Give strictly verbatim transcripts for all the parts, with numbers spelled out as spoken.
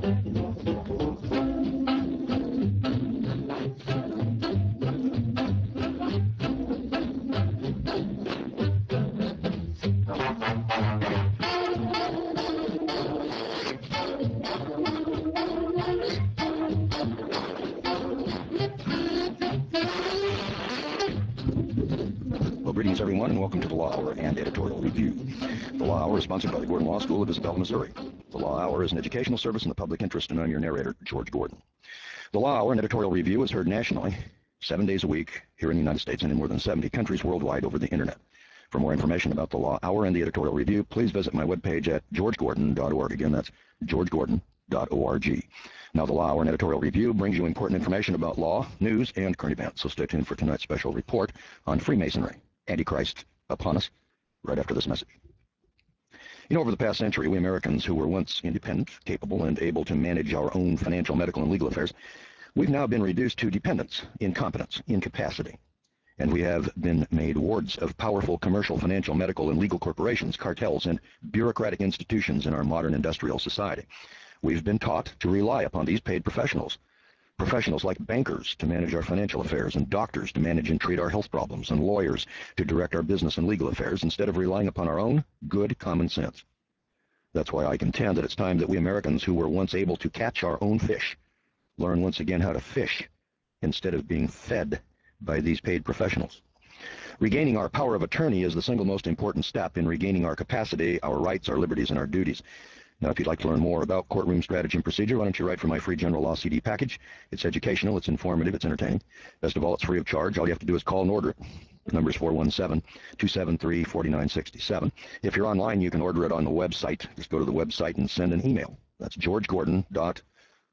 Well, greetings, everyone, and welcome to the Law Hour and Editorial Review. The Law Hour is sponsored by the Gordon Law School of Isabella, Missouri. The Law Hour is an educational service in the public interest, and I'm your narrator, George Gordon. The Law Hour and Editorial Review is heard nationally, seven days a week, here in the United States and in more than seventy countries worldwide over the Internet. For more information about the Law Hour and the Editorial Review, please visit my webpage at george gordon dot org. Again, that's george gordon dot org. Now, the Law Hour and Editorial Review brings you important information about law, news, and current events, so stay tuned for tonight's special report on Freemasonry, Antichrist upon us, right after this message. You know, over the past century, we Americans who were once independent, capable, and able to manage our own financial, medical, and legal affairs, we've now been reduced to dependence, incompetence, incapacity. And we have been made wards of powerful commercial, financial, medical, and legal corporations, cartels, and bureaucratic institutions in our modern industrial society. We've been taught to rely upon these paid professionals, professionals like bankers to manage our financial affairs, and doctors to manage and treat our health problems, and lawyers to direct our business and legal affairs, instead of relying upon our own good common sense. That's why I contend that it's time that we Americans who were once able to catch our own fish learn once again how to fish instead of being fed by these paid professionals. Regaining our power of attorney is the single most important step in regaining our capacity, our rights, our liberties, and our duties. Now, if you'd like to learn more about courtroom strategy and procedure, why don't you write for my free general law C D package? It's educational, it's informative, it's entertaining. Best of all, it's free of charge. All you have to do is call and order it. The number is four one seven, two seven three, four nine six seven. If you're online, you can order it on the website. Just go to the website and send an email. That's george gordon dot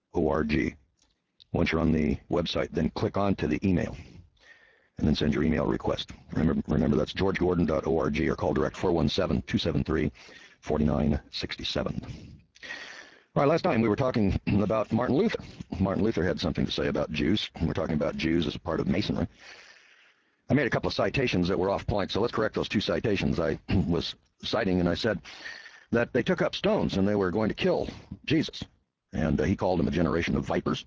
org. Once you're on the website, then click on to the email and then send your email request. Remember, remember that's george gordon dot org, or call direct four one seven, two seven three, four nine six seven. All right, last time we were talking about Martin Luther. Martin Luther had something to say about Jews. We're talking about Jews as a part of Masonry. I made a couple of citations that were off point, so let's correct those two citations I was citing, and I said that they took up stones and they were going to kill Jesus, and uh, he called them a generation of vipers.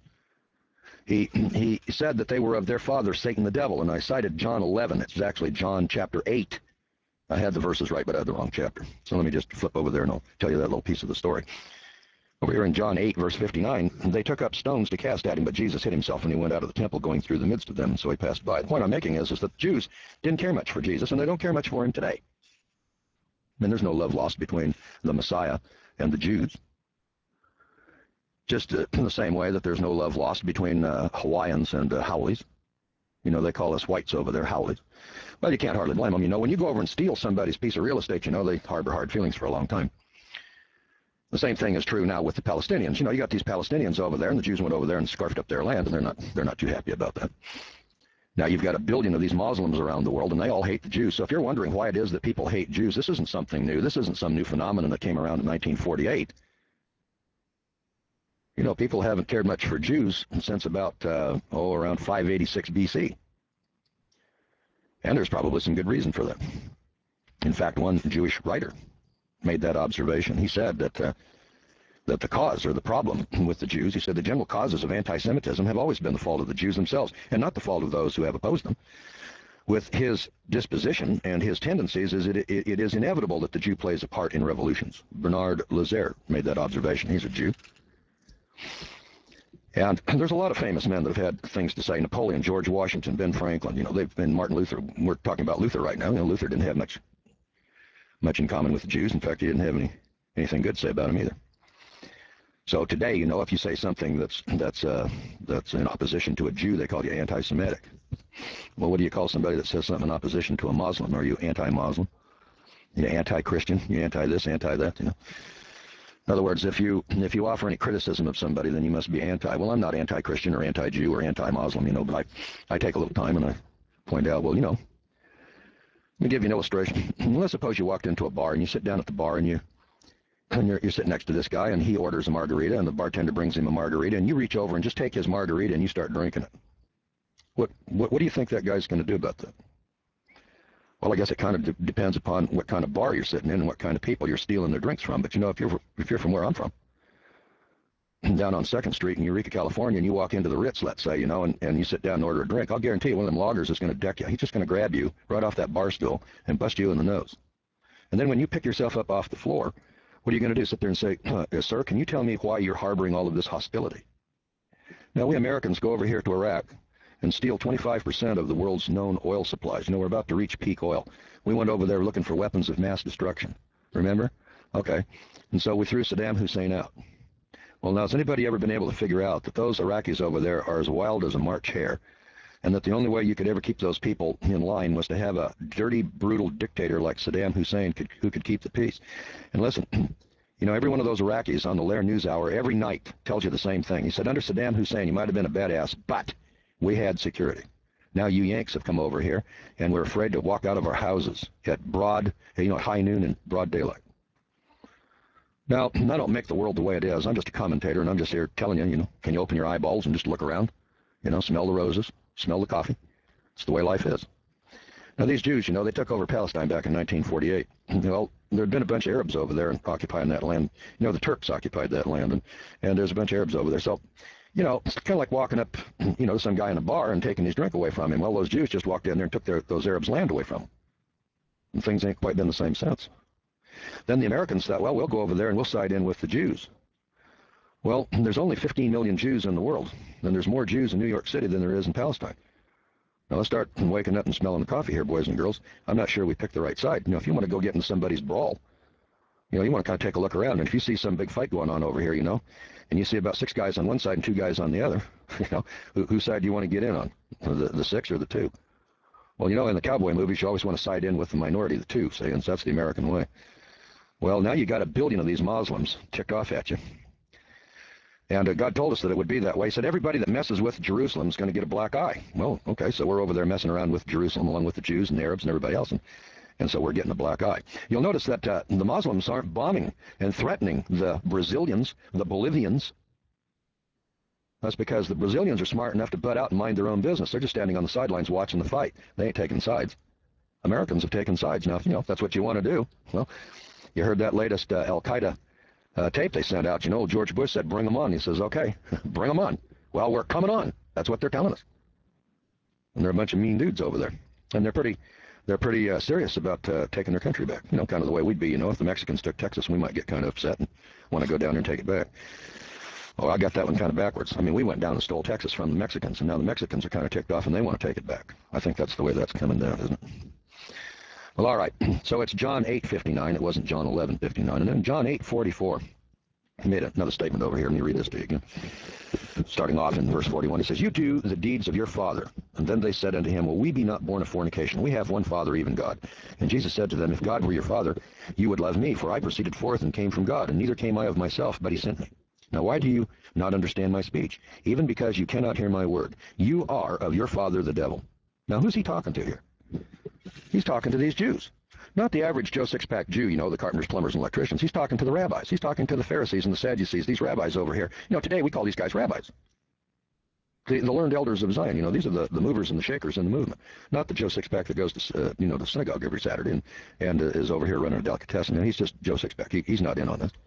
He, he said that they were of their father, Satan the devil, and I cited John eleven. It's actually John chapter eight. I had the verses right, but I had the wrong chapter. So let me just flip over there and I'll tell you that little piece of the story. Over here in John eight, verse fifty-nine, they took up stones to cast at him, but Jesus hid himself and he went out of the temple going through the midst of them, so he passed by. The point I'm making is, is that the Jews didn't care much for Jesus, and they don't care much for him today. I mean, there's no love lost between the Messiah and the Jews. Just uh, in the same way that there's no love lost between uh, Hawaiians and uh, Howleys. You know, they call us whites over there Howleys. Well, you can't hardly blame them. You know, when you go over and steal somebody's piece of real estate, you know, they harbor hard feelings for a long time. The same thing is true now with the Palestinians. You know, you got these Palestinians over there, and the Jews went over there and scarfed up their land, and they're not, they're not too happy about that. Now, you've got a billion of these Muslims around the world, and they all hate the Jews. So if you're wondering why it is that people hate Jews, this isn't something new. This isn't some new phenomenon that came around in nineteen forty-eight. You know, people haven't cared much for Jews since about, uh, oh, around five eighty-six B C. And there's probably some good reason for that. In fact, one Jewish writer made that observation. He said that uh, that the cause or the problem with the Jews, he said the general causes of anti-Semitism have always been the fault of the Jews themselves, and not the fault of those who have opposed them. With his disposition and his tendencies, is it, it, it is inevitable that the Jew plays a part in revolutions. Bernard Lazare made that observation. He's a Jew. And there's a lot of famous men that have had things to say. Napoleon, George Washington, Ben Franklin, you know, they've been Martin Luther. We're talking about Luther right now. You know, Luther didn't have much much in common with the Jews. In fact, he didn't have any anything good to say about them either. So today, you know, if you say something that's that's uh, that's in opposition to a Jew, they call you anti-Semitic. Well, what do you call somebody that says something in opposition to a Muslim? Are you anti-Muslim? You know, anti-Christian? You anti-this, anti-that? You know. In other words, if you if you offer any criticism of somebody, then you must be anti. Well, I'm not anti-Christian or anti-Jew or anti-Muslim, you know, but I, I take a little time and I point out, well, you know, let me give you an illustration. Let's suppose you walked into a bar and you sit down at the bar and you and you're, you're sitting next to this guy and he orders a margarita and the bartender brings him a margarita and you reach over and just take his margarita and you start drinking it. What what, what do you think that guy's going to do about that? Well, I guess it kind of de depends upon what kind of bar you're sitting in and what kind of people you're stealing their drinks from. But you know, if you're if you're from where I'm from, down on second Street in Eureka, California, and you walk into the Ritz, let's say, you know, and, and you sit down and order a drink, I'll guarantee you one of them loggers is going to deck you. He's just going to grab you right off that bar stool and bust you in the nose. And then when you pick yourself up off the floor, what are you going to do? Sit there and say, uh, sir, can you tell me why you're harboring all of this hostility? Now, we Americans go over here to Iraq and steal twenty-five percent of the world's known oil supplies. You know, we're about to reach peak oil. We went over there looking for weapons of mass destruction. Remember? Okay. And so we threw Saddam Hussein out. Well, now, has anybody ever been able to figure out that those Iraqis over there are as wild as a March hare, and that the only way you could ever keep those people in line was to have a dirty, brutal dictator like Saddam Hussein could, who could keep the peace? And listen, you know, every one of those Iraqis on the Lair News Hour every night tells you the same thing. He said, under Saddam Hussein, you might have been a badass, but we had security. Now you Yanks have come over here, and we're afraid to walk out of our houses at broad, you know, high noon and broad daylight. Now, I don't make the world the way it is. I'm just a commentator, and I'm just here telling you, you know, can you open your eyeballs and just look around? You know, smell the roses, smell the coffee. It's the way life is. Now, these Jews, you know, they took over Palestine back in nineteen forty-eight. Well, there had been a bunch of Arabs over there occupying that land. You know, the Turks occupied that land, and, and there's a bunch of Arabs over there. So, you know, it's kind of like walking up, you know, to some guy in a bar and taking his drink away from him. Well, those Jews just walked in there and took their, those Arabs' land away from them. And things ain't quite been the same since. Then the Americans thought, well, we'll go over there and we'll side in with the Jews. Well, there's only fifteen million Jews in the world, and there's more Jews in New York City than there is in Palestine. Now, let's start waking up and smelling the coffee here, boys and girls. I'm not sure we picked the right side. You know, if you want to go get into somebody's brawl, you know, you want to kind of take a look around, and if you see some big fight going on over here, you know, and you see about six guys on one side and two guys on the other, you know, who, whose side do you want to get in on, the, the six or the two? Well, you know, in the cowboy movies, you always want to side in with the minority, the two, see, and so that's the American way. Well, now you got a billion of these Muslims ticked off at you. And uh, God told us that it would be that way. He said everybody that messes with Jerusalem is going to get a black eye. Well, okay, so we're over there messing around with Jerusalem along with the Jews and the Arabs and everybody else, and, and so we're getting a black eye. You'll notice that uh, the Muslims aren't bombing and threatening the Brazilians, the Bolivians. That's because the Brazilians are smart enough to butt out and mind their own business. They're just standing on the sidelines watching the fight. They ain't taking sides. Americans have taken sides. Now, you know, if that's what you want to do, well, you heard that latest uh, Al-Qaeda uh, tape they sent out. You know, George Bush said, bring them on. He says, okay, bring them on. Well, we're coming on. That's what they're telling us. And they're a bunch of mean dudes over there. And they're pretty they're pretty uh, serious about uh, taking their country back. You know, kind of the way we'd be. You know, if the Mexicans took Texas, we might get kind of upset and want to go down there and take it back. Oh, I got that one kind of backwards. I mean, we went down and stole Texas from the Mexicans, and now the Mexicans are kind of ticked off and they want to take it back. I think that's the way that's coming down, isn't it? Well, all right, so it's John eight fifty-nine. It wasn't John eleven fifty-nine. And then John eight forty-four. He made another statement over here. Let me read this to you again. Starting off in verse forty-one, he says, you do the deeds of your father. And then they said unto him, well, we be not born of fornication. We have one Father, even God. And Jesus said to them, if God were your Father, you would love me, for I proceeded forth and came from God, and neither came I of myself, but he sent me. Now why do you not understand my speech? Even because you cannot hear my word. You are of your father the devil. Now who's he talking to here? He's talking to these Jews. Not the average Joe Sixpack Jew, you know, the carpenters, plumbers, and electricians. He's talking to the rabbis. He's talking to the Pharisees and the Sadducees, these rabbis over here. You know, today we call these guys rabbis. The, the learned elders of Zion, you know, these are the, the movers and the shakers in the movement. Not the Joe Sixpack that goes to, uh, you know, the synagogue every Saturday and, and uh, is over here running a delicatessen. And he's just Joe Sixpack. He, he's not in on this.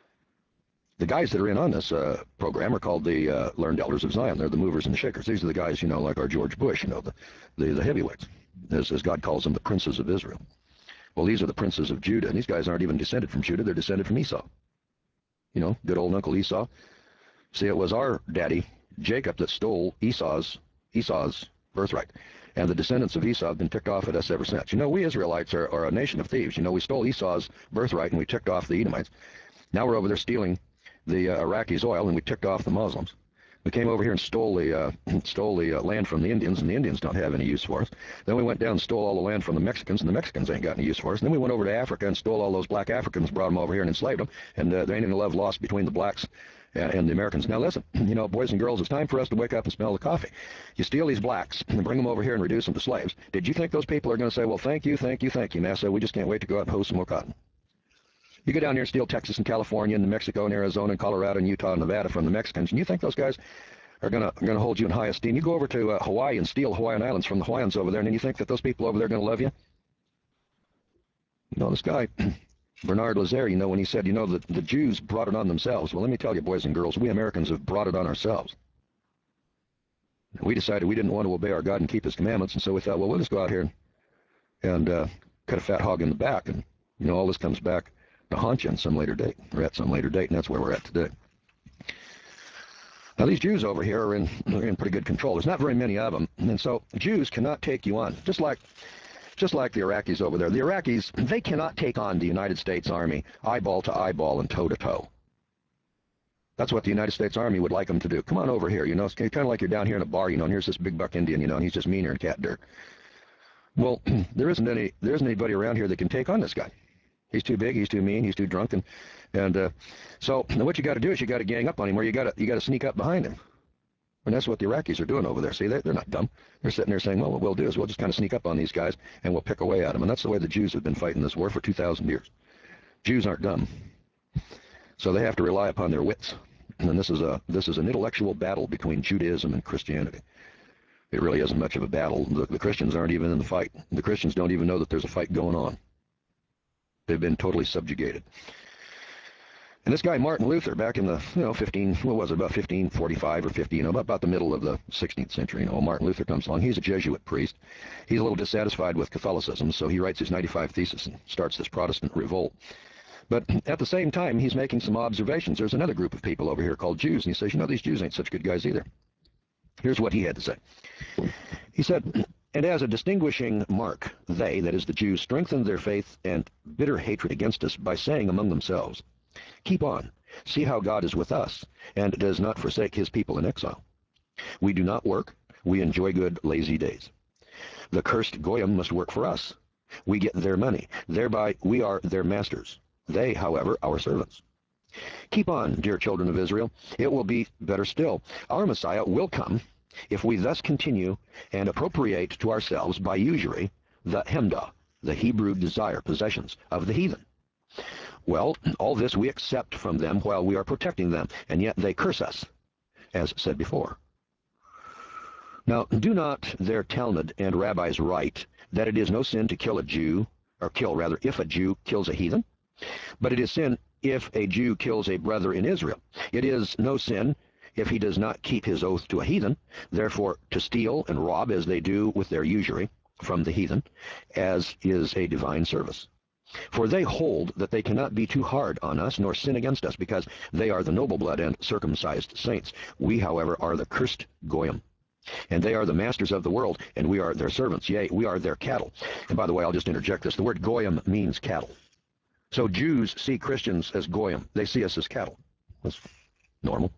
The guys that are in on this uh, program are called the uh, learned elders of Zion. They're the movers and the shakers. These are the guys, you know, like our George Bush, you know, the, the, the heavyweights, as, as God calls them, the princes of Israel. Well, these are the princes of Judah, and these guys aren't even descended from Judah. They're descended from Esau. You know, good old Uncle Esau. See, it was our daddy, Jacob, that stole Esau's, Esau's birthright. And the descendants of Esau have been ticked off at us ever since. You know, we Israelites are, are a nation of thieves. You know, we stole Esau's birthright, and we ticked off the Edomites. Now we're over there stealing the uh, Iraqis' oil, and we ticked off the Muslims. We came over here and stole the uh, stole the uh, land from the Indians, and the Indians don't have any use for us. Then we went down and stole all the land from the Mexicans, and the Mexicans ain't got any use for us. And then we went over to Africa and stole all those black Africans, brought them over here and enslaved them, and uh, there ain't any love lost between the blacks and, and the Americans. Now listen, you know, boys and girls, it's time for us to wake up and smell the coffee. You steal these blacks and bring them over here and reduce them to slaves. Did you think those people are going to say, well, thank you, thank you, thank you, Massa, we just can't wait to go out and hoe some more cotton? You go down here and steal Texas and California and New Mexico and Arizona and Colorado and Utah and Nevada from the Mexicans, and you think those guys are going to going to hold you in high esteem? You go over to uh, Hawaii and steal Hawaiian Islands from the Hawaiians over there, and then you think that those people over there are going to love you? You know, this guy, Bernard Lazare, you know, when he said, you know, the, the Jews brought it on themselves. Well, let me tell you, boys and girls, we Americans have brought it on ourselves. We decided we didn't want to obey our God and keep his commandments, and so we thought, well, we'll just go out here and, and uh, cut a fat hog in the back, and, you know, all this comes back to haunt you on some later date, or at some later date, and that's where we're at today. Now, these Jews over here are in, are in pretty good control. There's not very many of them, and so Jews cannot take you on, just like just like the Iraqis over there. The Iraqis, they cannot take on the United States Army eyeball to eyeball and toe to toe. That's what the United States Army would like them to do. Come on over here, you know, it's kind of like you're down here in a bar, you know, and here's this big buck Indian, you know, and he's just meaner than cat dirt. Well, there isn't any, there isn't anybody around here that can take on this guy. He's too big, he's too mean, he's too drunk, and, and uh, so what you got to do is you got to gang up on him, or you got to you got to sneak up behind him. And that's what the Iraqis are doing over there. See, they're, they're not dumb. They're sitting there saying, well, what we'll do is we'll just kind of sneak up on these guys, and we'll pick away at them. And that's the way the Jews have been fighting this war for two thousand years. Jews aren't dumb. So they have to rely upon their wits. And this is a this is an intellectual battle between Judaism and Christianity. It really isn't much of a battle. The, the Christians aren't even in the fight. The Christians don't even know that there's a fight going on. They've been totally subjugated. And this guy Martin Luther, back in the, you know, fifteen, what was it, about fifteen forty-five or fifty, you know, about the middle of the sixteenth century, you know, Martin Luther comes along. He's a Jesuit priest. He's a little dissatisfied with Catholicism, so he writes his ninety-five Thesis and starts this Protestant revolt. But at the same time, he's making some observations. There's another group of people over here called Jews, and he says, you know, these Jews ain't such good guys either. Here's what he had to say. He said, and as a distinguishing mark, they, that is the Jews, strengthened their faith and bitter hatred against us by saying among themselves, keep on, see how God is with us, and does not forsake his people in exile. We do not work, we enjoy good, lazy days. The cursed Goyim must work for us. We get their money, thereby we are their masters. They, however, our servants. Keep on, dear children of Israel, it will be better still. Our Messiah will come, if we thus continue and appropriate to ourselves by usury the hemdah, the Hebrew desire, possessions of the heathen. Well, all this we accept from them while we are protecting them, and yet they curse us, as said before. Now, do not their Talmud and rabbis write that it is no sin to kill a Jew, or kill rather, if a Jew kills a heathen? But it is sin if a Jew kills a brother in Israel. It is no sin if he does not keep his oath to a heathen. Therefore, to steal and rob as they do with their usury from the heathen, as is a divine service. For they hold that they cannot be too hard on us, nor sin against us, because they are the noble blood and circumcised saints. We, however, are the cursed Goyim. And they are the masters of the world, and we are their servants. Yea, we are their cattle. And by the way, I'll just interject this. The word Goyim means cattle. So Jews see Christians as Goyim. They see us as cattle. That's normal.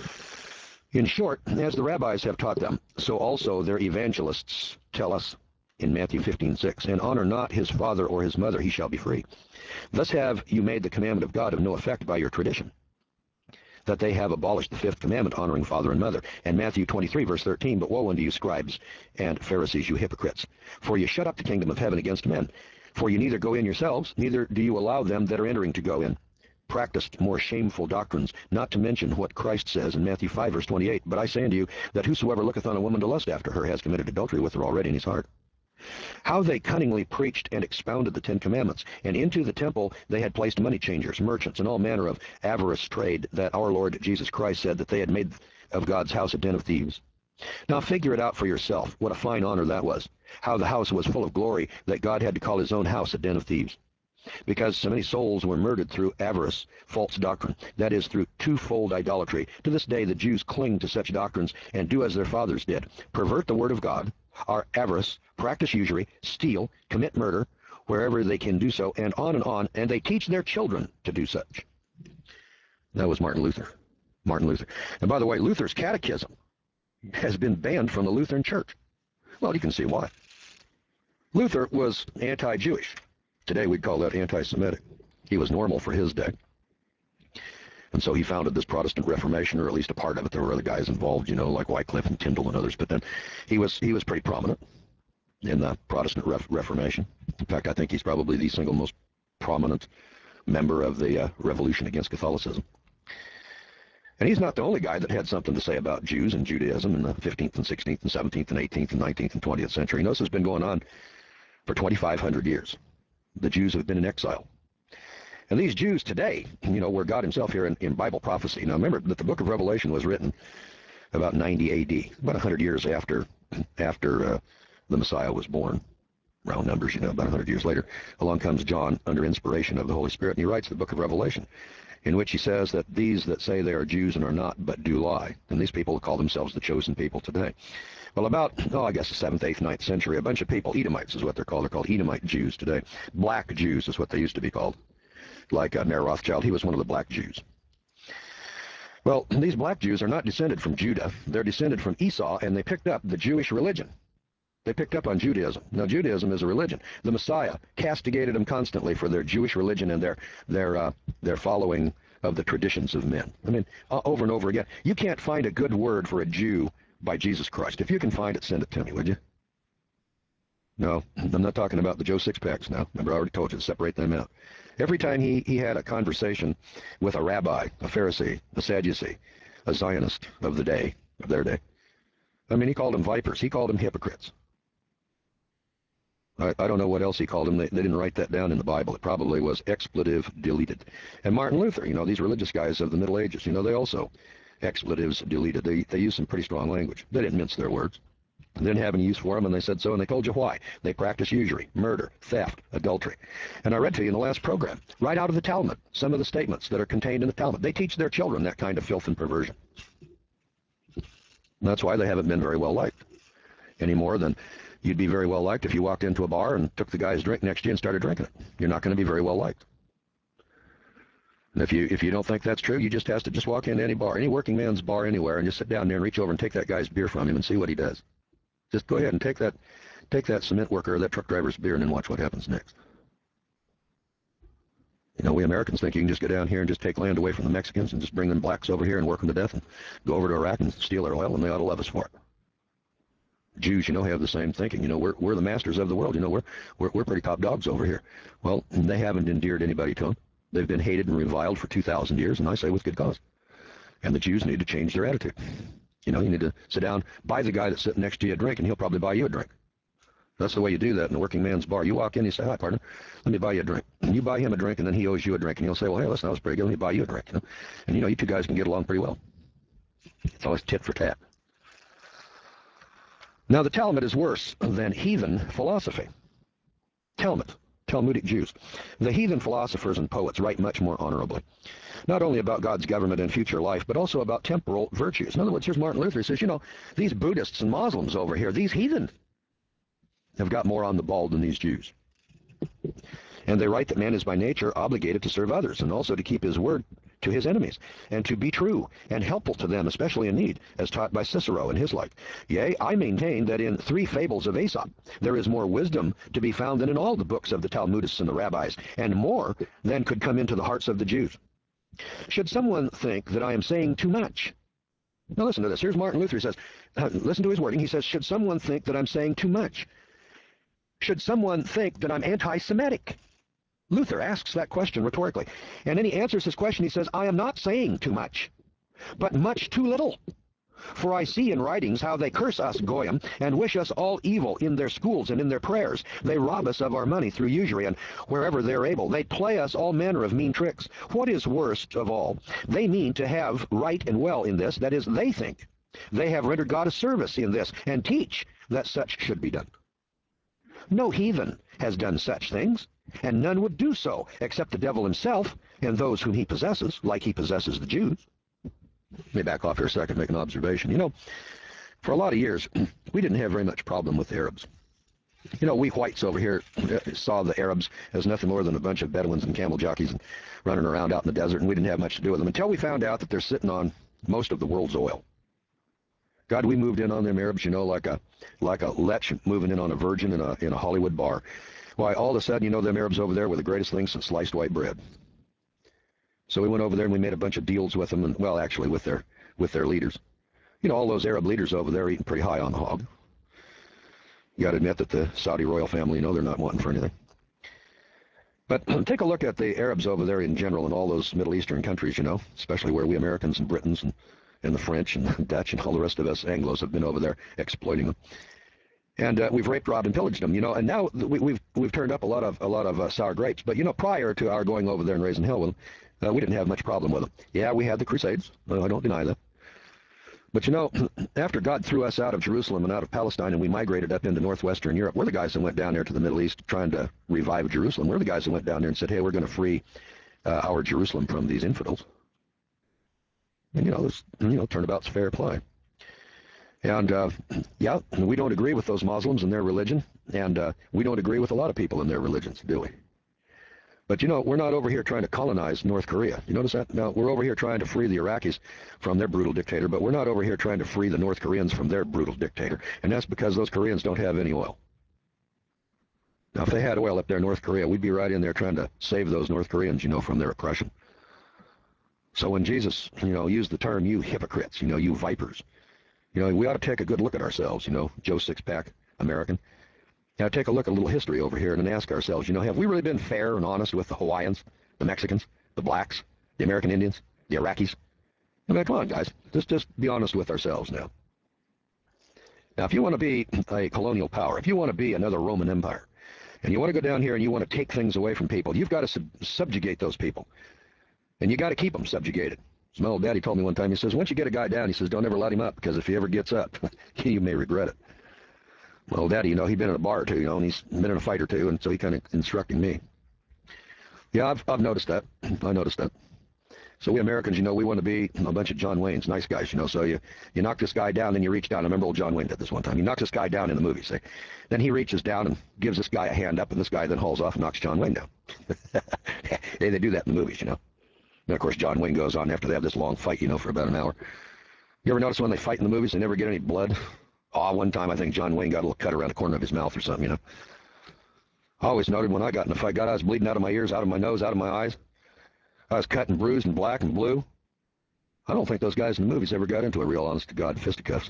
In short, as the rabbis have taught them, so also their evangelists tell us in Matthew fifteen six, and honor not his father or his mother, he shall be free. Thus have you made the commandment of God of no effect by your tradition, that they have abolished the fifth commandment, honoring father and mother. And Matthew twenty-three, verse thirteen, but woe unto you, scribes and Pharisees, you hypocrites, for you shut up the kingdom of heaven against men. For you neither go in yourselves, neither do you allow them that are entering to go in. Practiced more shameful doctrines, not to mention what Christ says in Matthew five, verse twenty-eight, but I say unto you, that whosoever looketh on a woman to lust after her has committed adultery with her already in his heart. How they cunningly preached and expounded the Ten Commandments, and into the temple they had placed money changers, merchants, and all manner of avarice trade, that our Lord Jesus Christ said that they had made of God's house a den of thieves. Now figure it out for yourself, what a fine honor that was, how the house was full of glory, that God had to call his own house a den of thieves. Because so many souls were murdered through avarice, false doctrine, that is, through twofold idolatry. To this day the Jews cling to such doctrines, and do as their fathers did, pervert the word of God, are avarice, practice usury, steal, commit murder, wherever they can do so, and on and on, and they teach their children to do such. That was Martin Luther. Martin Luther. And by the way, Luther's catechism has been banned from the Lutheran Church. Well, you can see why. Luther was anti-Jewish. Today we'd call that anti-Semitic. He was normal for his day. And so he founded this Protestant Reformation, or at least a part of it. There were other guys involved, you know, like Wycliffe and Tyndale and others. But then he was he was pretty prominent in the Protestant Ref Reformation. In fact, I think he's probably the single most prominent member of the uh, revolution against Catholicism. And he's not the only guy that had something to say about Jews and Judaism in the fifteenth and sixteenth and seventeenth and eighteenth and nineteenth and twentieth century. You know, this has been going on for twenty-five hundred years. The Jews have been in exile. And these Jews today, you know, were God himself here in, in Bible prophecy. Now remember that the book of Revelation was written about ninety A D, about one hundred years after after uh, the Messiah was born. Round numbers, you know, about one hundred years later. Along comes John under inspiration of the Holy Spirit, and he writes the book of Revelation, in which he says that these that say they are Jews and are not, but do lie. And these people call themselves the chosen people today. Well, about, oh, I guess the seventh, eighth, ninth century, a bunch of people, Edomites is what they're called. They're called Edomite Jews today. Black Jews is what they used to be called. Like uh, Mayer Rothschild, he was one of the black Jews. Well, these black Jews are not descended from Judah. They're descended from Esau, and they picked up the Jewish religion. They picked up on Judaism. Now, Judaism is a religion. The Messiah castigated them constantly for their Jewish religion and their their uh, their following of the traditions of men. I mean, uh, over and over again. You can't find a good word for a Jew by Jesus Christ. If you can find it, send it to me, would you? No, I'm not talking about the Joe Sixpacks now. Remember, I already told you to separate them out. Every time he, he had a conversation with a rabbi, a Pharisee, a Sadducee, a Zionist of the day, of their day, I mean, he called them vipers. He called them hypocrites. I, I don't know what else he called them. They, they didn't write that down in the Bible. It probably was expletive deleted. And Martin Luther, you know, these religious guys of the Middle Ages, you know, they also expletives deleted. They, they used some pretty strong language. They didn't mince their words. They didn't have any use for them, and they said so, and they told you why. They practice usury, murder, theft, adultery. And I read to you in the last program, right out of the Talmud, some of the statements that are contained in the Talmud. They teach their children that kind of filth and perversion. And that's why they haven't been very well liked, any more than you'd be very well liked if you walked into a bar and took the guy's drink next to you and started drinking it. You're not going to be very well liked. And if you if you don't think that's true, you just have to just walk into any bar, any working man's bar anywhere, and just sit down there and reach over and take that guy's beer from him and see what he does. Just go ahead and take that take that cement worker or that truck driver's beer and then watch what happens next. You know, we Americans think you can just go down here and just take land away from the Mexicans and just bring them blacks over here and work them to death and go over to Iraq and steal their oil, and they ought to love us for it. Jews, you know, have the same thinking. You know, we're we're the masters of the world. You know, we're we're we're pretty top dogs over here. Well, they haven't endeared anybody to them. They've been hated and reviled for two thousand years, and I say with good cause. And the Jews need to change their attitude. You know, you need to sit down, buy the guy that's sitting next to you a drink, and he'll probably buy you a drink. That's the way you do that in a working man's bar. You walk in, you say, "Hi, partner, let me buy you a drink." And you buy him a drink, and then he owes you a drink, and he'll say, "Well, hey, listen, that was pretty good. Let me buy you a drink." You know? And you know, you two guys can get along pretty well. It's always tit for tat. Now, the Talmud is worse than heathen philosophy. Talmud, Talmudic Jews. The heathen philosophers and poets write much more honorably, not only about God's government and future life, but also about temporal virtues. In other words, here's Martin Luther. He says, you know, these Buddhists and Muslims over here, these heathen, have got more on the ball than these Jews. And they write that man is by nature obligated to serve others and also to keep his word to his enemies, and to be true and helpful to them, especially in need, as taught by Cicero and his like. Yea, I maintain that in three fables of Aesop there is more wisdom to be found than in all the books of the Talmudists and the rabbis, and more than could come into the hearts of the Jews. Should someone think that I am saying too much? Now listen to this. Here's Martin Luther. He says, uh, listen to his wording. He says, should someone think that I'm saying too much? Should someone think that I'm anti-Semitic? Luther asks that question rhetorically, and then he answers his question. He says, I am not saying too much, but much too little. For I see in writings how they curse us Goyim, and wish us all evil in their schools and in their prayers. They rob us of our money through usury, and wherever they're able, they play us all manner of mean tricks. What is worst of all, they mean to have right and well in this, that is, they think. They have rendered God a service in this, and teach that such should be done. No heathen has done such things, and none would do so, except the devil himself and those whom he possesses, like he possesses the Jews. Let me back off here a second and make an observation. You know, for a lot of years, we didn't have very much problem with the Arabs. You know, we whites over here saw the Arabs as nothing more than a bunch of Bedouins and camel jockeys and running around out in the desert, and we didn't have much to do with them until we found out that they're sitting on most of the world's oil. God, we moved in on them Arabs, you know, like a like a lech moving in on a virgin in a in a Hollywood bar. Why, all of a sudden, you know, them Arabs over there were the greatest thing since sliced white bread. So we went over there and we made a bunch of deals with them, and well, actually with their with their leaders. You know, all those Arab leaders over there are eating pretty high on the hog. You got to admit that the Saudi royal family, you know, they're not wanting for anything. But take a look at the Arabs over there in general in all those Middle Eastern countries, you know, especially where we Americans and Britons and, and the French and the Dutch and all the rest of us Anglos have been over there exploiting them. And uh, we've raped, robbed, and pillaged them, you know. And now we, we've we've turned up a lot of a lot of uh, sour grapes. But you know, prior to our going over there and raising hell with them, uh, we didn't have much problem with them. Yeah, we had the Crusades. No, I don't deny that. But you know, after God threw us out of Jerusalem and out of Palestine, and we migrated up into northwestern Europe, we're the guys that went down there to the Middle East trying to revive Jerusalem. We're the guys that went down there and said, "Hey, we're going to free uh, our Jerusalem from these infidels." And you know, this you know turnabout's fair play. And, uh, yeah, we don't agree with those Muslims and their religion, and uh, we don't agree with a lot of people in their religions, do we? But, you know, we're not over here trying to colonize North Korea. You notice that? No, we're over here trying to free the Iraqis from their brutal dictator, but we're not over here trying to free the North Koreans from their brutal dictator, and that's because those Koreans don't have any oil. Now, if they had oil up there in North Korea, we'd be right in there trying to save those North Koreans, you know, from their oppression. So when Jesus, you know, used the term, you hypocrites, you know, you vipers, you know, we ought to take a good look at ourselves, you know, Joe Sixpack, American. Now take a look at a little history over here and ask ourselves, you know, have we really been fair and honest with the Hawaiians, the Mexicans, the blacks, the American Indians, the Iraqis? I mean, come on, guys. Just, just be honest with ourselves now. Now, if you want to be a colonial power, if you want to be another Roman Empire, and you want to go down here and you want to take things away from people, you've got to sub subjugate those people. And you got to keep them subjugated. As my old daddy told me one time, he says, once you get a guy down, he says, don't ever let him up, because if he ever gets up, you may regret it. My old daddy, you know, he'd been in a bar or two, you know, and he's been in a fight or two, and so he kind of instructing me. Yeah, I've, I've noticed that. I noticed that. So we Americans, you know, we want to be a bunch of John Waynes, nice guys, you know, so you, you knock this guy down, then you reach down. I remember old John Wayne did this one time. He knocks this guy down in the movie, say. Then he reaches down and gives this guy a hand up, and this guy then hauls off and knocks John Wayne down. Hey, they do that in the movies, you know. And, of course, John Wayne goes on after they have this long fight, you know, for about an hour. You ever notice when they fight in the movies, they never get any blood? Oh, one time I think John Wayne got a little cut around the corner of his mouth or something, you know. I always noted when I got in a fight, God, I was bleeding out of my ears, out of my nose, out of my eyes. I was cut and bruised and black and blue. I don't think those guys in the movies ever got into a real honest-to-God fisticuffs.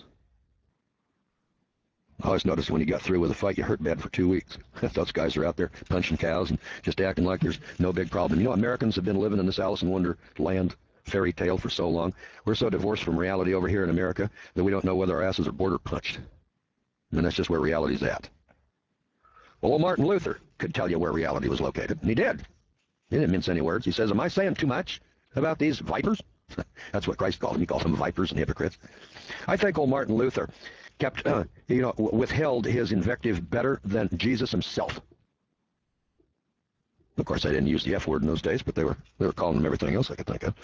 I always noticed when you got through with a fight, you hurt bad for two weeks. Those guys are out there punching cows and just acting like there's no big problem. You know, Americans have been living in this Alice in Wonderland fairy tale for so long. We're so divorced from reality over here in America that we don't know whether our asses are border punched. And that's just where reality's at. Well, old Martin Luther could tell you where reality was located, and he did. He didn't mince any words. He says, am I saying too much about these vipers? That's what Christ called them. He called them vipers and hypocrites. I think old Martin Luther kept, uh, you know, withheld his invective better than Jesus himself. Of course, I didn't use the F word in those days, but they were they were calling him everything else I could think of.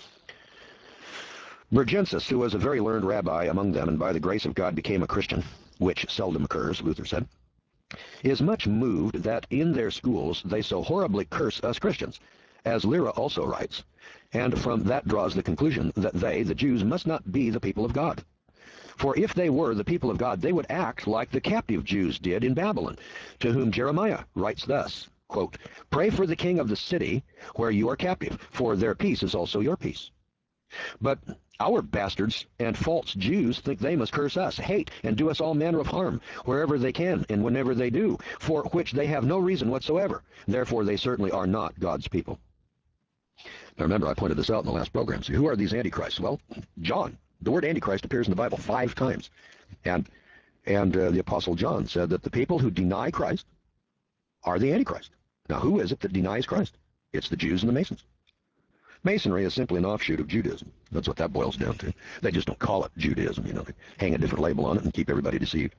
Burgensis, who was a very learned rabbi among them, and by the grace of God became a Christian, which seldom occurs, Luther said, is much moved that in their schools they so horribly curse us Christians, as Lyra also writes, and from that draws the conclusion that they, the Jews, must not be the people of God. For if they were the people of God, they would act like the captive Jews did in Babylon, to whom Jeremiah writes thus, quote, pray for the king of the city where you are captive, for their peace is also your peace. But our bastards and false Jews think they must curse us, hate, and do us all manner of harm, wherever they can and whenever they do, for which they have no reason whatsoever. Therefore they certainly are not God's people. Now remember, I pointed this out in the last program. So who are these antichrists? Well, John. The word antichrist appears in the Bible five times. And, and uh, the Apostle John said that the people who deny Christ are the antichrist. Now who is it that denies Christ? It's the Jews and the Masons. Masonry is simply an offshoot of Judaism. That's what that boils down to. They just don't call it Judaism, you know. They hang a different label on it and keep everybody deceived.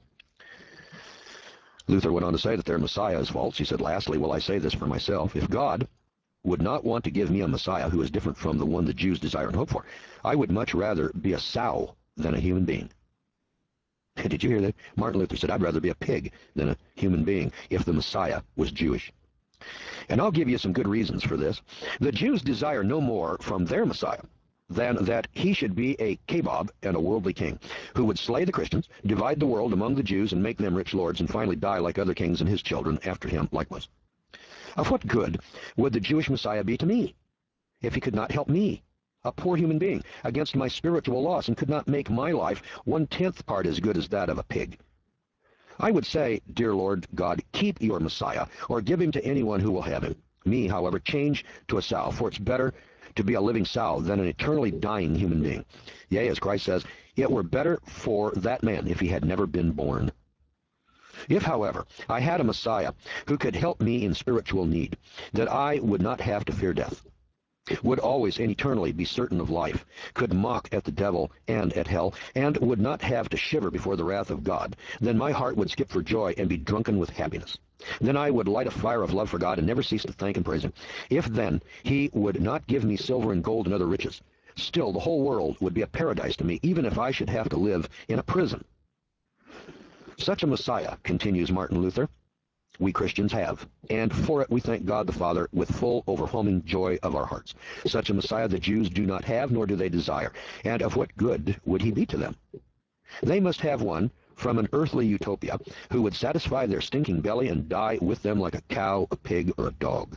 Luther went on to say that their Messiah is false. He said, lastly, will I say this for myself? If God would not want to give me a Messiah who is different from the one the Jews desire and hope for, I would much rather be a sow than a human being. Did you hear that? Martin Luther said, I'd rather be a pig than a human being if the Messiah was Jewish. And I'll give you some good reasons for this. The Jews desire no more from their Messiah than that he should be a kebab and a worldly king, who would slay the Christians, divide the world among the Jews, and make them rich lords, and finally die like other kings and his children after him likewise. Of what good would the Jewish Messiah be to me if he could not help me, a poor human being, against my spiritual loss, and could not make my life one-tenth part as good as that of a pig? I would say, dear Lord God, keep your Messiah, or give him to anyone who will have him. Me, however, change to a sow, for it's better to be a living sow than an eternally dying human being. Yea, as Christ says, it were better for that man if he had never been born. If, however, I had a Messiah who could help me in spiritual need, that I would not have to fear death, would always and eternally be certain of life, could mock at the devil and at hell, and would not have to shiver before the wrath of God, then my heart would skip for joy and be drunken with happiness. Then I would light a fire of love for God and never cease to thank and praise him. If then he would not give me silver and gold and other riches, still the whole world would be a paradise to me, even if I should have to live in a prison. Such a Messiah, continues Martin Luther, we Christians have, and for it we thank God the Father with full, overwhelming joy of our hearts. Such a Messiah the Jews do not have, nor do they desire. And of what good would he be to them? They must have one from an earthly utopia who would satisfy their stinking belly and die with them like a cow, a pig, or a dog.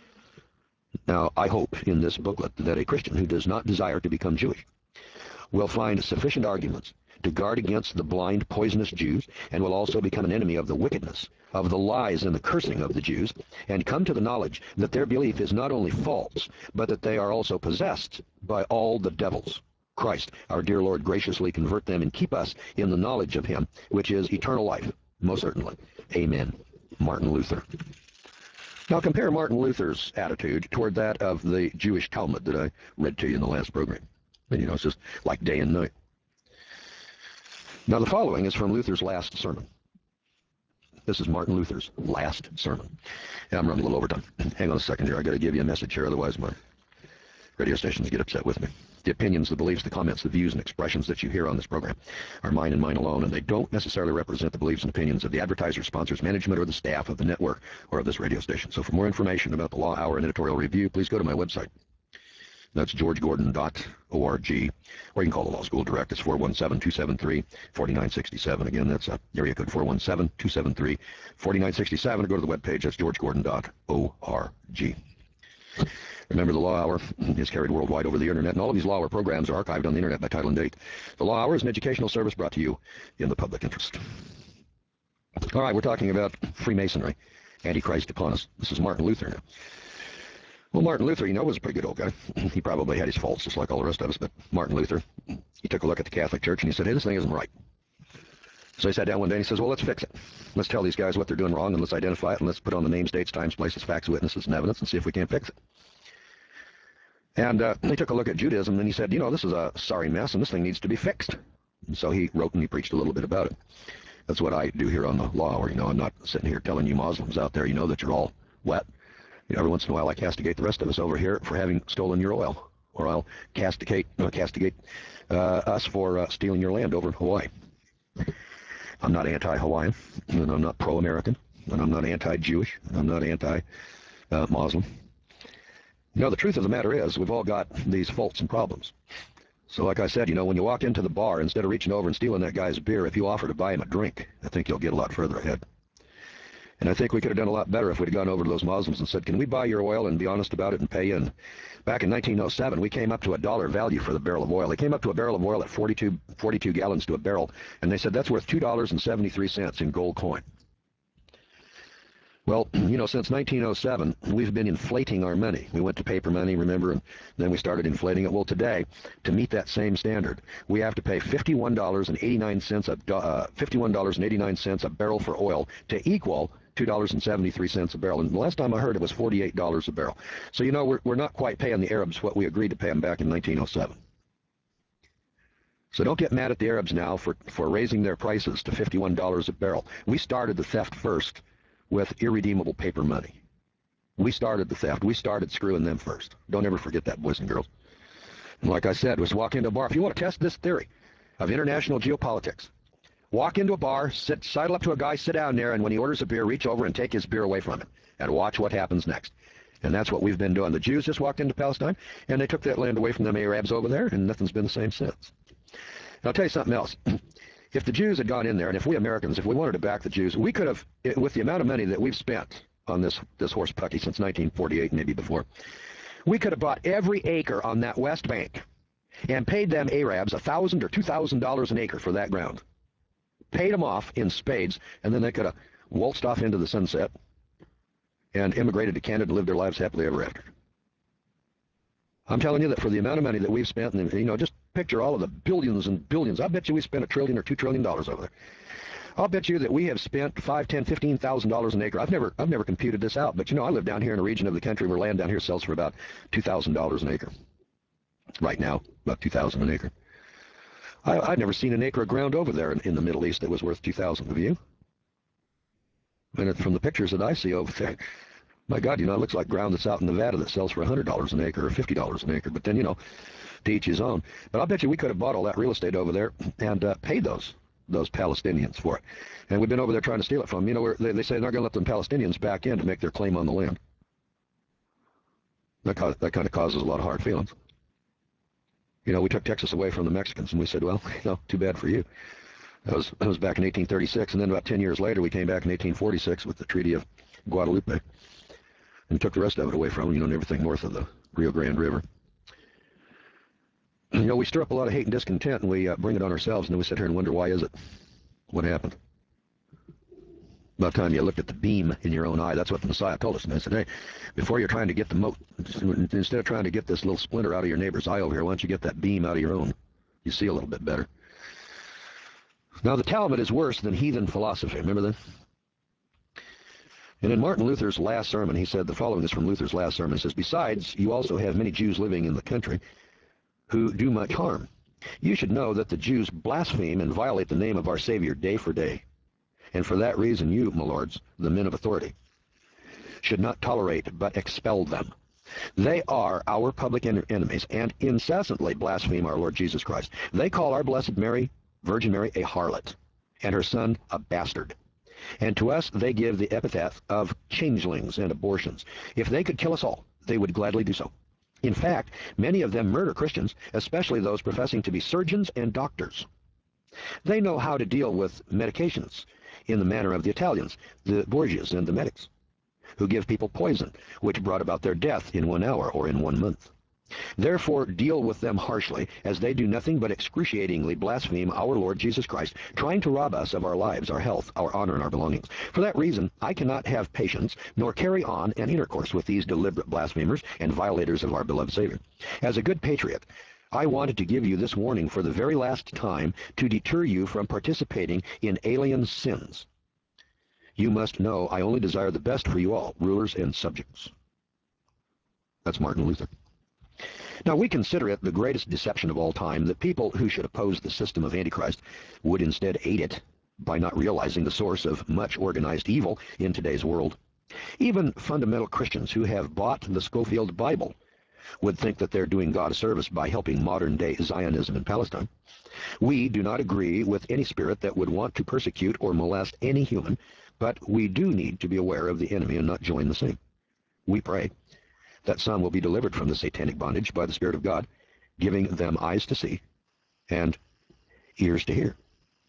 Now, I hope in this booklet that a Christian who does not desire to become Jewish will find sufficient arguments to guard against the blind, poisonous Jews, and will also become an enemy of the wickedness, of the lies and the cursing of the Jews, and come to the knowledge that their belief is not only false, but that they are also possessed by all the devils. Christ, our dear Lord, graciously convert them and keep us in the knowledge of him, which is eternal life, most certainly. Amen. Martin Luther. Now compare Martin Luther's attitude toward that of the Jewish Talmud that I read to you in the last program. And, you know, it's just like day and night. Now, the following is from Luther's last sermon. This is Martin Luther's last sermon. Yeah, I'm running a little overtime. Hang on a second here. I got to give you a message here, otherwise my radio stations get upset with me. The opinions, the beliefs, the comments, the views, and expressions that you hear on this program are mine and mine alone, and they don't necessarily represent the beliefs and opinions of the advertisers, sponsors, management, or the staff of the network or of this radio station. So for more information about the Law Hour and editorial review, please go to my website. That's george gordon dot org, or you can call the law school direct. It's four one seven, two seven three, four nine six seven. Again, that's uh, area code four one seven, two seven three, four nine six seven. Or go to the webpage. That's george gordon dot org. Remember, the Law Hour is carried worldwide over the Internet, and all of these Law Hour programs are archived on the Internet by title and date. The Law Hour is an educational service brought to you in the public interest. All right, we're talking about Freemasonry, Antichrist upon us. This is Martin Luther now. Well, Martin Luther, you know, was a pretty good old guy. He probably had his faults, just like all the rest of us, but Martin Luther, he took a look at the Catholic Church and he said, hey, this thing isn't right. So he sat down one day and he says, well, let's fix it. Let's tell these guys what they're doing wrong, and let's identify it, and let's put on the names, dates, times, places, facts, witnesses, and evidence, and see if we can't fix it. And uh, he took a look at Judaism, and he said, you know, this is a sorry mess, and this thing needs to be fixed. And so he wrote and he preached a little bit about it. That's what I do here on the Law Hour. You know, I'm not sitting here telling you Muslims out there, you know, that you're all wet. You know, every once in a while I castigate the rest of us over here for having stolen your oil, or I'll castigate, uh, castigate uh, us for uh, stealing your land over in Hawaii. I'm not anti-Hawaiian, and I'm not pro-American, and I'm not anti-Jewish, and I'm not anti-Muslim. You know, the truth of the matter is we've all got these faults and problems. So like I said, you know, when you walk into the bar, instead of reaching over and stealing that guy's beer, if you offer to buy him a drink, I think you'll get a lot further ahead. And I think we could have done a lot better if we'd have gone over to those Muslims and said, can we buy your oil and be honest about it and pay you? And back in nineteen oh seven, we came up to a dollar value for the barrel of oil. They came up to a barrel of oil at forty-two, forty-two gallons to a barrel, and they said that's worth two dollars and seventy-three cents in gold coin. Well, you know, since nineteen oh seven, we've been inflating our money. We went to paper money, remember, and then we started inflating it. Well, today, to meet that same standard, we have to pay fifty-one dollars and eighty-nine cents a uh, fifty-one dollars and eighty-nine cents a barrel for oil to equal two dollars and seventy-three cents a barrel. And the last time I heard it was forty-eight dollars a barrel. So, you know, we're, we're not quite paying the Arabs what we agreed to pay them back in nineteen oh seven. So don't get mad at the Arabs now for, for raising their prices to fifty-one dollars a barrel. We started the theft first with irredeemable paper money. We started the theft. We started screwing them first. Don't ever forget that, boys and girls. And like I said, was walk into a bar. If you want to test this theory of international geopolitics, walk into a bar, sit, sidle up to a guy, sit down there, and when he orders a beer, reach over and take his beer away from him and watch what happens next. And that's what we've been doing. The Jews just walked into Palestine, and they took that land away from them Arabs over there, and nothing's been the same since. And I'll tell you something else. If the Jews had gone in there, and if we Americans, if we wanted to back the Jews, we could have, with the amount of money that we've spent on this, this horse pucky since nineteen forty-eight, maybe before, we could have bought every acre on that West Bank and paid them Arabs one thousand dollars or two thousand dollars an acre for that ground. Paid them off in spades, and then they could have waltzed off into the sunset and immigrated to Canada and lived their lives happily ever after. I'm telling you that for the amount of money that we've spent, and you know, just picture all of the billions and billions. I bet you we spent a trillion or two trillion dollars over there. I'll bet you that we have spent five, ten, fifteen thousand dollars an acre. I've never, I've never computed this out, but you know, I live down here in a region of the country where land down here sells for about two thousand dollars an acre. Right now, about two thousand an acre. I, I've never seen an acre of ground over there in, in the Middle East that was worth two thousand. Have you? And from the pictures that I see over there, my God, you know, it looks like ground that's out in Nevada that sells for one hundred dollars an acre or fifty dollars an acre. But then, you know, to each his own. But I'll bet you we could have bought all that real estate over there and uh, paid those those Palestinians for it. And we've been over there trying to steal it from them. You know, we're, they, they say they're not going to let them Palestinians back in to make their claim on the land. That, cause, that kind of causes a lot of hard feelings. You know, we took Texas away from the Mexicans, and we said, well, you know, too bad for you. That was, that was back in eighteen thirty-six, and then about ten years later, we came back in eighteen forty-six with the Treaty of Guadalupe and took the rest of it away from them, you know, and everything north of the Rio Grande River. You know, we stir up a lot of hate and discontent, and we uh, bring it on ourselves, and then we sit here and wonder, why is it? What happened? About time you looked at the beam in your own eye. That's what the Messiah told us. And I said, hey, before you're trying to get the mote, instead of trying to get this little splinter out of your neighbor's eye over here, why don't you get that beam out of your own? You see a little bit better. Now, the Talmud is worse than heathen philosophy. Remember that? And in Martin Luther's last sermon, he said, the following is from Luther's last sermon. He says, besides, you also have many Jews living in the country who do much harm. You should know that the Jews blaspheme and violate the name of our Savior day for day. And for that reason, you, my lords, the men of authority, should not tolerate but expel them. They are our public en enemies and incessantly blaspheme our Lord Jesus Christ. They call our Blessed Mary, Virgin Mary, a harlot, and her son a bastard. And to us they give the epithet of changelings and abortions. If they could kill us all, they would gladly do so. In fact, many of them murder Christians, especially those professing to be surgeons and doctors. They know how to deal with medications in the manner of the Italians, the Borgias and the medics, who give people poison, which brought about their death in one hour or in one month. Therefore, deal with them harshly, as they do nothing but excruciatingly blaspheme our Lord Jesus Christ, trying to rob us of our lives, our health, our honor, and our belongings. For that reason, I cannot have patience, nor carry on an intercourse with these deliberate blasphemers and violators of our beloved Savior. As a good patriot, I wanted to give you this warning for the very last time to deter you from participating in alien sins. You must know I only desire the best for you all, rulers and subjects. That's Martin Luther. Now, we consider it the greatest deception of all time that people who should oppose the system of Antichrist would instead aid it by not realizing the source of much organized evil in today's world. Even fundamental Christians who have bought the Scofield Bible would think that they're doing God a service by helping modern-day Zionism in Palestine. We do not agree with any spirit that would want to persecute or molest any human, but we do need to be aware of the enemy and not join the same. We pray that some will be delivered from the satanic bondage by the Spirit of God, giving them eyes to see and ears to hear,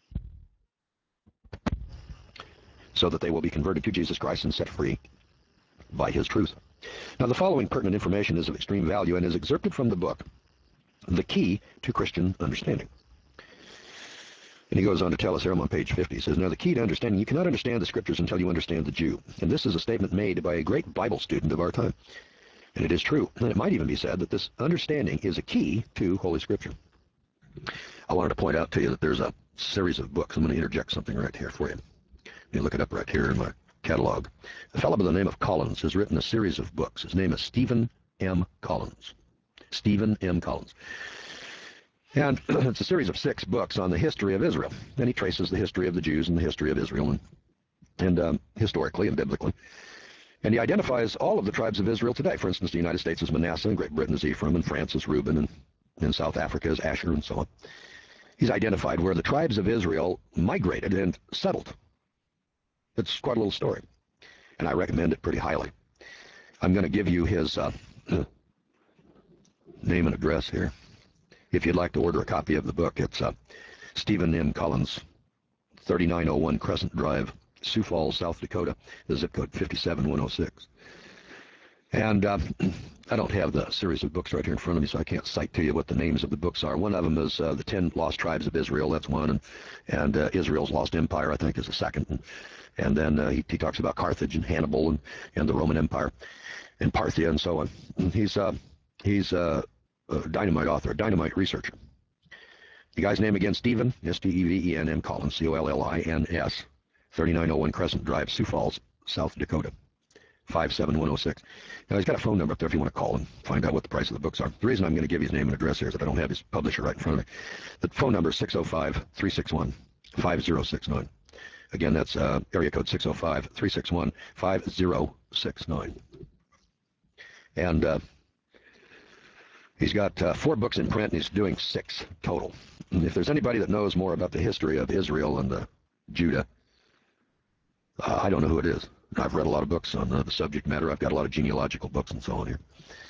so that they will be converted to Jesus Christ and set free by His truth. Now, the following pertinent information is of extreme value and is excerpted from the book, The Key to Christian Understanding. And he goes on to tell us here, I'm on page fifty. He says, now the key to understanding, you cannot understand the Scriptures until you understand the Jew. And this is a statement made by a great Bible student of our time. And it is true. And it might even be said that this understanding is a key to Holy Scripture. I wanted to point out to you that there's a series of books. I'm going to interject something right here for you. You look it up right here in my catalog. A fellow by the name of Collins has written a series of books. His name is Stephen M. Collins. Stephen M. Collins. And it's a series of six books on the history of Israel. And he traces the history of the Jews and the history of Israel, and, and um, historically and biblically. And he identifies all of the tribes of Israel today. For instance, the United States is Manasseh, and Great Britain is Ephraim, and France is Reuben, and, and South Africa is Asher, and so on. He's identified where the tribes of Israel migrated and settled. It's quite a little story, and I recommend it pretty highly. I'm going to give you his uh, name and address here. If you'd like to order a copy of the book, it's uh, Stephen M. Collins, thirty-nine oh one Crescent Drive, Sioux Falls, South Dakota, the zip code five seven one oh six. And uh, I don't have the series of books right here in front of me, so I can't cite to you what the names of the books are. One of them is uh, The Ten Lost Tribes of Israel, that's one, and, and uh, Israel's Lost Empire, I think, is the second. And, and then uh, he, he talks about Carthage and Hannibal and, and the Roman Empire and Parthia and so on. He's, uh, he's uh, a dynamite author, a dynamite researcher. The guy's name again, Stephen, S T E V E N, M. Collins, C O L L I N S, thirty-nine oh one Crescent Drive, Sioux Falls, South Dakota, five seven one oh six. Now, he's got a phone number up there if you want to call and find out what the price of the books are. The reason I'm going to give you his name and address here is that I don't have his publisher right in front of me. The phone number is six oh five, three six one, five oh six nine. Again, that's uh, area code six oh five, three six one, five oh six nine. And uh, he's got uh, four books in print, and he's doing six total. And if there's anybody that knows more about the history of Israel and uh, Judah, uh, I don't know who it is. I've read a lot of books on uh, the subject matter. I've got a lot of genealogical books and so on here.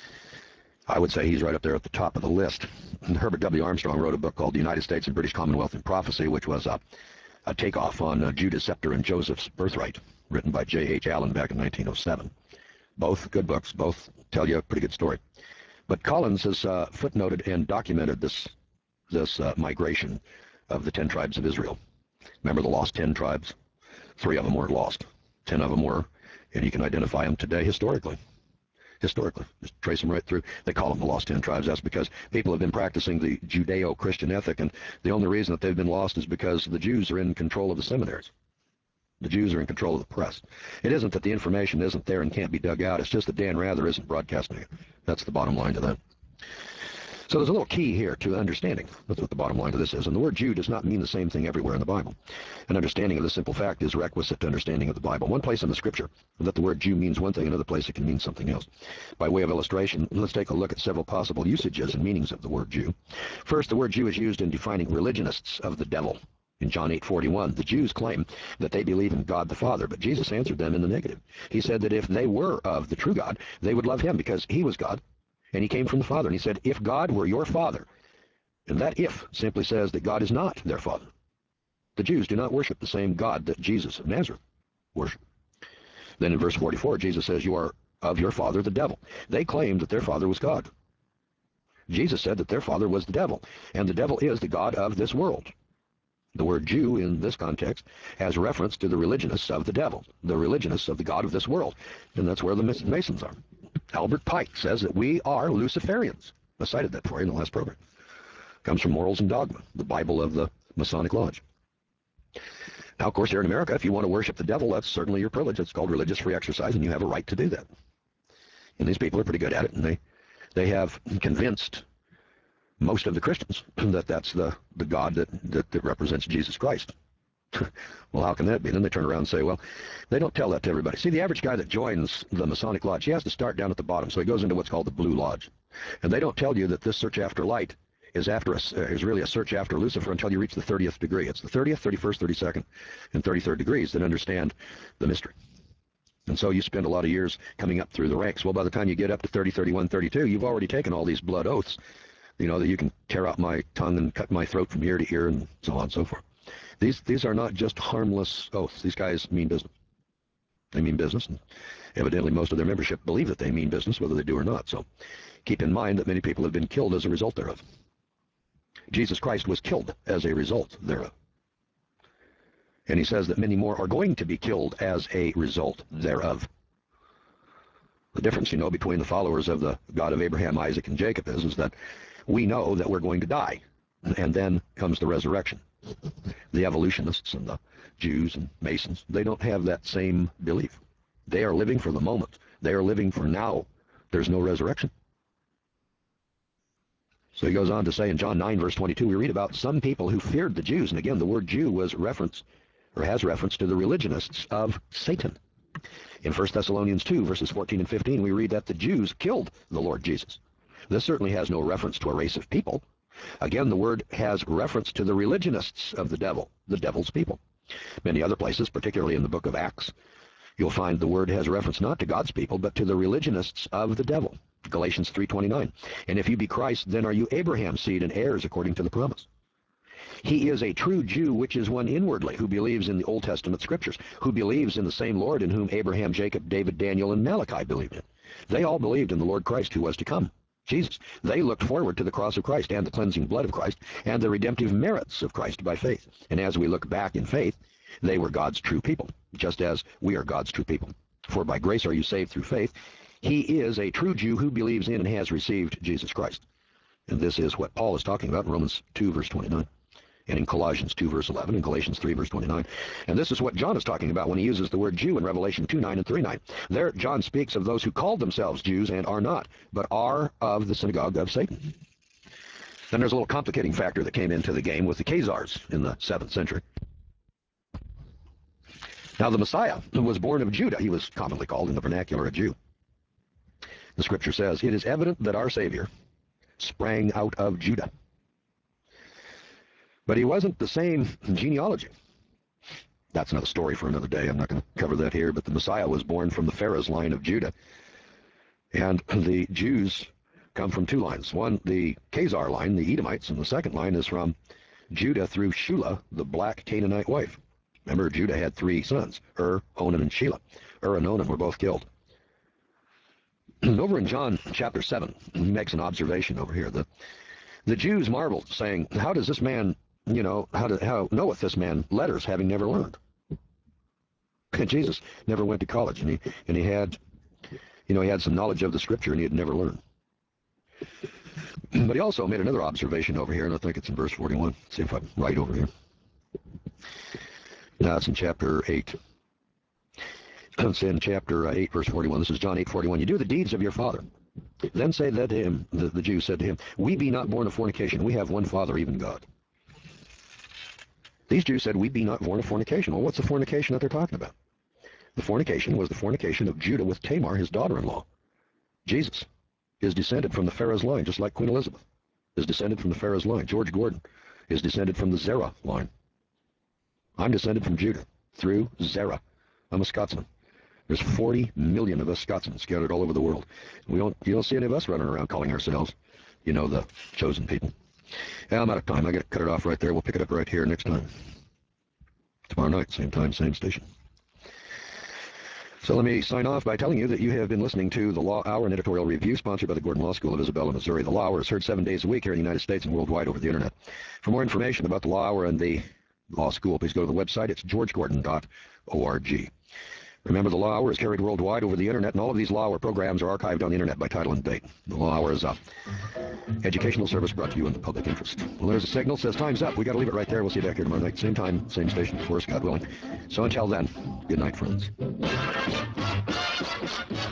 I would say he's right up there at the top of the list. And Herbert W. Armstrong wrote a book called The United States and British Commonwealth in Prophecy, which was uh, a takeoff on uh, Judah's Scepter and Joseph's Birthright, written by J H Allen back in nineteen oh seven. Both good books. Both tell you a pretty good story. But Collins has uh, footnoted and documented this, this uh, migration of the ten tribes of Israel. Remember the lost ten tribes? Three of them weren't lost. Ten of them were, and you can identify them today historically. Historically, just trace them right through. They call them the lost ten tribes. That's because people have been practicing the Judeo-Christian ethic, and the only reason that they've been lost is because the Jews are in control of the seminaries. The Jews are in control of the press. It isn't that the information isn't there and can't be dug out. It's just that Dan Rather isn't broadcasting it. That's the bottom line to that. So there's a little key here to understanding. That's what the bottom line to this is. And the word Jew does not mean the same thing everywhere in the Bible. An understanding of this simple fact is requisite to understanding of the Bible. One place in the Scripture that the word Jew means one thing, another place it can mean something else. By way of illustration, let's take a look at several possible usages and meanings of the word Jew. First, the word Jew is used in defining religionists of the devil. In John eight forty-one, the Jews claim that they believe in God the Father, but Jesus answered them in the negative. He said that if they were of the true God, they would love him because he was God, and he came from the Father. And he said, if God were your Father, and that if simply says that God is not their Father. The Jews do not worship the same God that Jesus of Nazareth worshiped. Then in verse forty-four, Jesus says, you are of your father the devil. They claimed that their father was God. Jesus said that their father was the devil, and the devil is the god of this world. The word Jew in this context has reference to the religionists of the devil, the religionists of the god of this world, and that's where the Masons are. Albert Pike says that we are Luciferians. I cited that for you in the last program. Comes from Morals and Dogma, the Bible of the Masonic Lodge. Now, of course, here in America, if you want to worship the devil, that's certainly your privilege. It's called religious free exercise, and you have a right to do that. And these people are pretty good at it, and they, they have convinced most of the Christians that that's the, the God that, that, that represents Jesus Christ. Well, how can that be? Then they turn around and say, well, they don't tell that to everybody. See, the average guy that joins the Masonic Lodge, he has to start down at the bottom, so he goes into what's called the Blue Lodge. And they don't tell you that this search after light is after a, is really a search after Lucifer until you reach the thirtieth degree. It's the thirtieth, thirty-first, thirty-second, and thirty-third degrees that understand the mystery. And so you spend a lot of years coming up through the ranks. Well, by the time you get up to thirty, thirty-one, thirty-two, you've already taken all these blood oaths, you know, that you can tear out my tongue and cut my throat from ear to ear and so on and so forth. These, these are not just harmless oaths. These guys mean business. They mean business, and evidently most of their membership believe that they mean business, whether they do or not. So keep in mind that many people have been killed as a result thereof. Jesus Christ was killed as a result thereof. And he says that many more are going to be killed as a result thereof. The difference, you know, between the followers of the God of Abraham, Isaac, and Jacob is, is that we know that we're going to die, and then comes the resurrection. The evolutionists and the Jews and Masons, they don't have that same belief. They are living for the moment. They are living for now. There's no resurrection. So he goes on to say in John nine, verse twenty-two, we read about some people who feared the Jews. And again, the word Jew was reference, or has reference to the religionists of Satan. In First Thessalonians two, verses fourteen and fifteen, we read that the Jews killed the Lord Jesus. This certainly has no reference to a race of people. Again, the word has reference to the religionists of the devil, the devil's people. Many other places, particularly in the book of Acts, you'll find the word has reference not to God's people, but to the religionists of the devil. Galatians three twenty-nine. And if you be Christ, then are you Abraham's seed and heirs according to the promise. He is a true Jew, which is one inwardly, who believes in the Old Testament scriptures, who believes in the same Lord in whom Abraham, Jacob, David, Daniel, and Malachi believed in. They all believed in the Lord Christ who was to come, Jesus. They looked forward to the cross of Christ and the cleansing blood of Christ and the redemptive merits of Christ by faith. And as we look back in faith, they were God's true people, just as we are God's true people. For by grace are you saved through faith. He is a true Jew who believes in and has received Jesus Christ. And this is what Paul is talking about in Romans two, verse twenty-nine, and in Colossians two, verse eleven, and Galatians three, verse twenty-nine. And this is what John is talking about when he uses the word Jew in Revelation two, nine, and three, nine. There, John speaks of those who call themselves Jews and are not, but are of the synagogue of Satan. Then there's a little complicating factor that came into the game with the Khazars in the seventh century. Now, the Messiah was born of Judah. He was commonly called in the vernacular a Jew. The scripture says, "It is evident that our Savior sprang out of Judah." But he wasn't the same genealogy. That's another story for another day. I'm not going to cover that here, but the Messiah was born from the Pharez line of Judah. And the Jews come from two lines. One, the Khazar line, the Edomites, and the second line is from Judah through Shula, the black Canaanite wife. Remember, Judah had three sons, Ur, Onan, and Shelah. Ur and Onan were both killed. Over in John chapter seven, he makes an observation over here. The, the Jews marveled, saying, "How does this man, you know, how, do, how knoweth this man letters, having never learned?" And Jesus never went to college, and he, and he had, you know, he had some knowledge of the scripture, and he had never learned. But he also made another observation over here, and I think it's in verse forty-one. Let's see if I'm right over here. Now it's in chapter eight. It's in chapter eight, verse forty-one. This is John eight, forty-one. "You do the deeds of your father. Then say that to him," the, the Jews said to him, "We be not born of fornication. We have one Father, even God." These Jews said, "We be not born of fornication." Well, what's the fornication that they're talking about? The fornication was the fornication of Judah with Tamar, his daughter-in-law. Jesus is descended from the Pharez line, just like Queen Elizabeth is descended from the Pharez line. George Gordon is descended from the Zerah line. I'm descended from Judah through Zerah. I'm a Scotsman. There's forty million of us Scotsmen scattered all over the world. We don't, you don't see any of us running around calling ourselves, you know, the chosen people. Yeah, I'm out of time. I got to cut it off right there. We'll pick it up right here next time. Tomorrow night, same time, same station. So let me sign off by telling you that you have been listening to the Law Hour, an editorial review sponsored by the Gordon Law School of Isabella, Missouri. The Law Hour is heard seven days a week here in the United States and worldwide over the Internet. For more information about the Law Hour and the Law School, please go to the website. It's george gordon dot org. Remember, the Law Hour is carried worldwide over the Internet, and all of these Law Hour programs are archived on the Internet by title and date. The Law Hour is a educational service brought to you in the public interest. Well, there's a signal. Says time's up. We got to leave it right there. We'll see you back here tomorrow night. Same time, same station, of course, God willing. So until then, good night, friends.